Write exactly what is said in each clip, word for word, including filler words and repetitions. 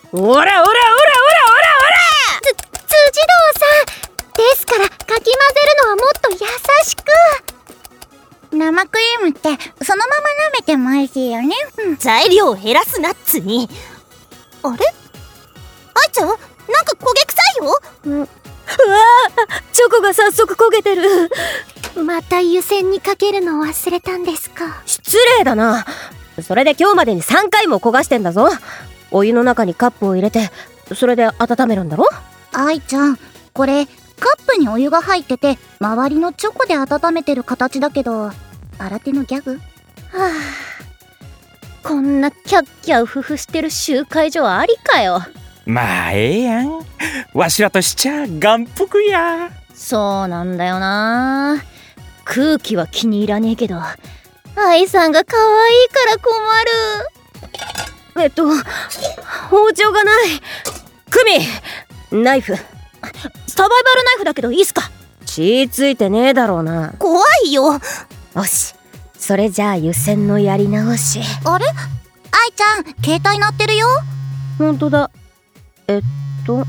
オラオラオラオラオラオラつ、辻堂さんですから、かき混ぜるのはもっと優しく。生クリームってそのまま舐めても美味しいよね、うん、 材料を減らすなっつに。あれ、愛ちゃん、なんか焦げ臭いよ、うん、うわー、チョコが早速焦げてる。 また湯煎にかけるの忘れたんですか。 失礼だな。それで今日までにさんかいも焦がしてんだぞ。お湯の中にカップを入れて、それで温めるんだろ。 愛ちゃん、これカップにお湯が入ってて周りのチョコで温めてる形だけど、新手のギャグ？はあ、こんなキャッキャウフフしてる集会所ありかよ。 まあええやん、わしらとしちゃ眼福や。 そうなんだよな。空気は気に入らねえけど、愛さんが可愛いから困る。えっと包丁がない。クミ、ナイフ。サバイバルナイフだけどいいっすか。血ついてねえだろうな。 怖いよ。 よし、それじゃあ湯煎のやり直し。 あれ、愛ちゃん携帯鳴ってるよ。 ほんとだ。えっと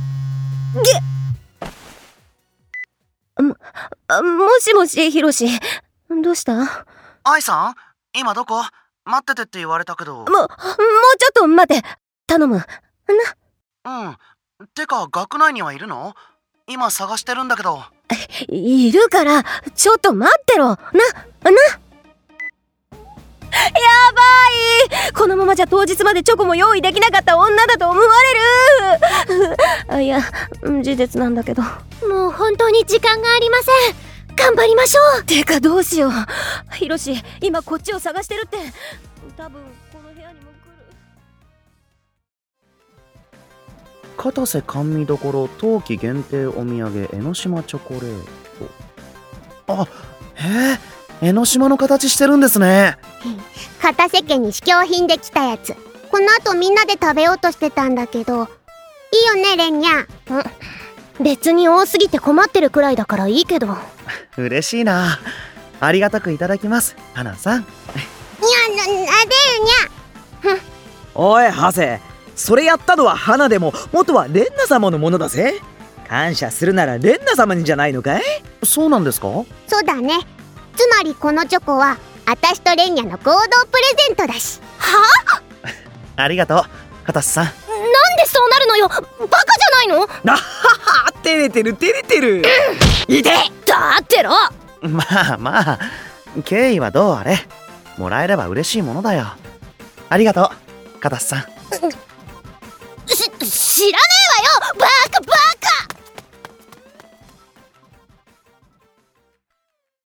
げも、もしもし、ヒロシ、どうした？ 愛さん、今どこ？待っててって言われたけど。も、もうちょっと待って、頼む。 な。うん。てか、学内にはいるの？今探してるんだけど。 いるから、ちょっと待ってろ。な、な。やばい！このままじゃ当日までチョコも用意できなかった女だと思われる。あ、いや、事実なんだけど。 もう本当に時間がありません。頑張りましょう。 てかどうしよう。ヒロシ、今こっちを探してるって。多分この部屋にも来る。 片瀬甘味どころ冬季限定お土産江ノ島チョコレート。あ、へえ、江ノ島の形してるんですね。 片瀬家に試供品できたやつ。この後みんなで食べようとしてたんだけど。いいよね、レンニャ。 うん、別に多すぎて困ってるくらいだからいいけど。 嬉しいな。ありがたくいただきます、花さん。 にゃな、な、レンニャ。 おいハセ、それやったのは花でも元はレンナ様のものだぜ。感謝するならレンナ様にじゃないのかい？ そうなんですか？ そうだね。つまりこのチョコはあたしとレンニャの合同プレゼントだし。 はありがとう、片瀬さん。 なんでそうなるのよ、バカじゃないの？ なはは、照れてる照れてる、 うん、いてだってろ。 まあまあ、経緯はどうあれ、もらえれば嬉しいものだよ。ありがとう、片瀬さん。 し、知らねえわよ、バ